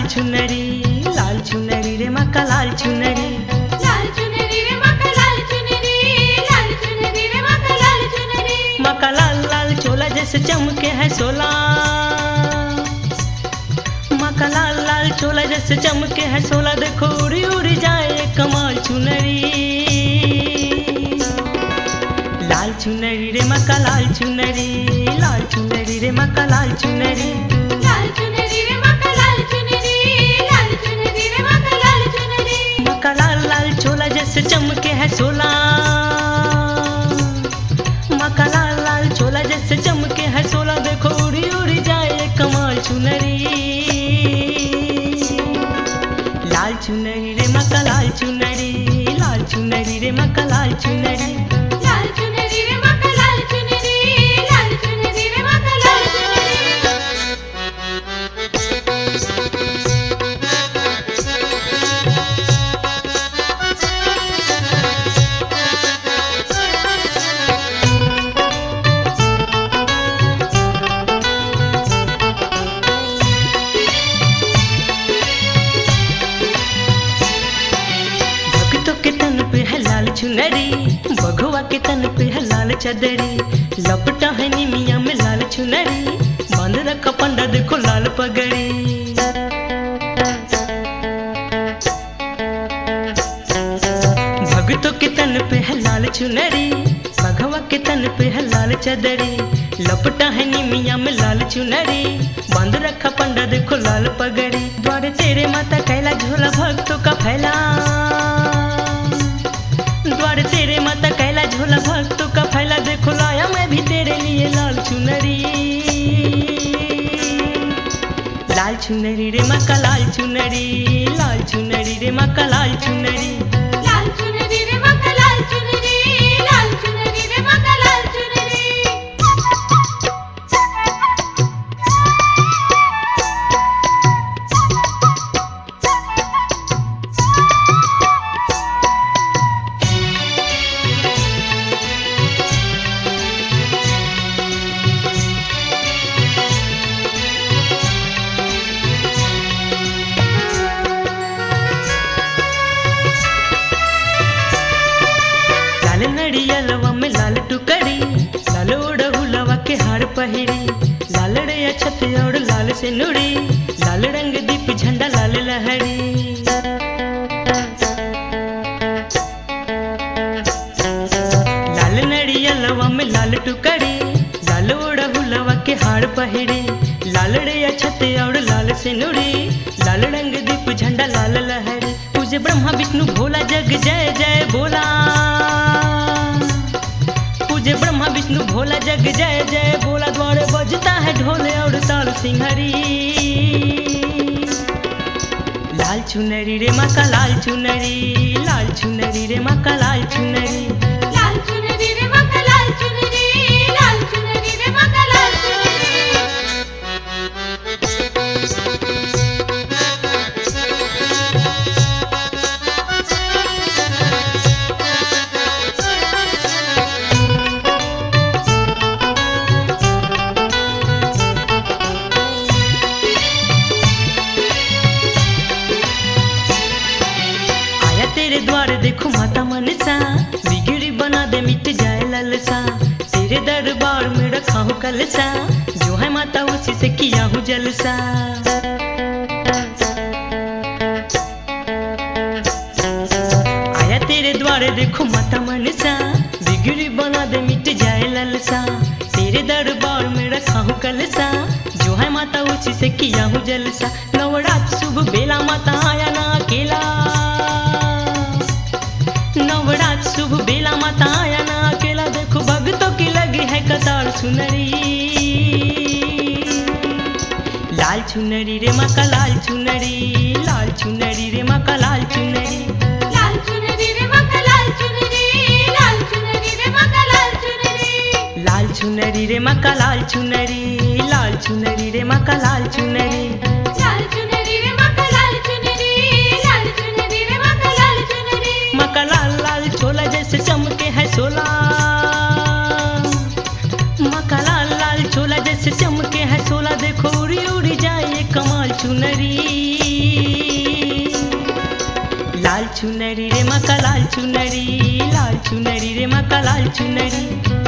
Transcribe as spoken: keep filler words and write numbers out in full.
चुनरी, लाल चुनरी रे मक्का लाल चुनरी, लाल चुनरी रे मक्का लाल चुनरी, लाल चुनरी रे मक्का लाल चुनरी। मक्का लाल लाल चोला जैसे चमके है सोला, मक्का लाल लाल चोला जैसे चमके है सोला, देखो उड़ी उड़ी जाए कमाल चुनरी। लाल चुनरी रे मक्का लाल चुनरी, लाल चुनरी रे मक्का लाल चुनरी, लाल चुनरी रे मक्का लाल चुनरी, लाल चुनरी रे मक्का लाल चुनरी। मक्का लाल लाल चोला जैसे चमके है सोला, मक्का लाल लाल चोला जैसे चमके है सोला, देखो उड़ी उड़ी जाए कमाल चुनरी। लाल चुनरी रे मक्का लाल चुनरी, लाल चुनरी रे मक्का लाल चुनरी, लाल चुनरी रे मक्का लाल चुनरी, लाल चुनरी रे मक्का लाल चुनरी। भक्तों के तन पे है लाल चुनरी, बघुआ के तन पे है लाल चदरी, लपटा है निमिया में लाल चुनरी, बांध रखा पंडा देखो लाल पगड़ी। भक्तों के तन पे है लाल चुनरी, बघवा के तन पे है लाल चदरी, लपटा है निमिया में लाल चुनरी, बांध रखा पंडा देखो लाल पगड़ी। द्वारे तेरे माता कैला झोला भक्तों का फैला, द्वारे तेरे माता कैला झोला भक्तों का फैला, देखो लाया मैं भी तेरे लिए लाल चुनरी। लाल चुनरी रे मक्का लाल चुनरी, लाल चुनरी रे मक्का लाल चुनरी, लाल चुनरी रे मक्का लाल चुनरी, लाल चुनरी रे मक्का लाल चुनरी। लाल नड़ियलवा में लाल टुकड़ी, लाल ओढ़हुलवा के हार पहिरी, लाल रे छत और लाल से नुड़ी, लाल रंग दीप झंडा लाल लहरी। लाल नड़ियलवा में लाल टुकड़ी, लाल ओढ़हुलवा के हार पहिरी, लाल रे छत और लाल से नुड़ी, लाल रंग दीप झंडा लाल लहरी। पूजे ब्रह्मा विष्णु भोला जग जय जय बोला, पूजे ब्रह्मा विष्णु भोला जग जय जय बोला, द्वारे बजता है ढोले और ताल सिंहरी। लाल चुनरी रे मक्का लाल चुनरी, लाल चुनरी रे मक्का लाल चुनरी, लाल चुनरी रे मक्का लाल चुनरी, लाल चुनरी रे मक्का लाल चुनरी। आया तेरे द्वार देखो माता मनसा, बिगड़ी बना दे मिट जाए ललसा, तेरे दरबार में रखा हूँ कलसा, जो है माता उसी से किया हूँ जलसा। आया तेरे द्वार देखो माता मनसा, बिगड़ी बना दे मिट जाए ललसा, तेरे दरबार में रखा हूँ कलसा, जो है माता उसी से किया हूँ जलसा। नवरात शुभ बेला माता आया ना अकेला, नवरात शुभ बेला माता आया ना अकेला, देखो भक्तों की लगी है कतार सुनरी। लाल चुनरी रे मक्का लाल चुनरी, लाल चुनरी रे मक्का लाल चुनरी, लाल चुनरी रे मक्का लाल चुनरी, लाल चुनरी रे मक्का लाल चुनरी। लाल चुनरी रे मक्का लाल चुनरी, लाल चुनरी रे मक्का लाल चुनरी, लाल चुनरी रे मक्का लाल चुनरी, लाल चुनरी रे मक्का लाल चुनरी। मक्का लाल लाल चोला जैसे चमके है सोला, मक्का लाल लाल चोला जैसे चमके है सोला, देखो उड़ी उड़ी जाए कमाल चुनरी। चुनरी रे मका लाल चुनरी लाल चुनरी रे मका लाल चुनरी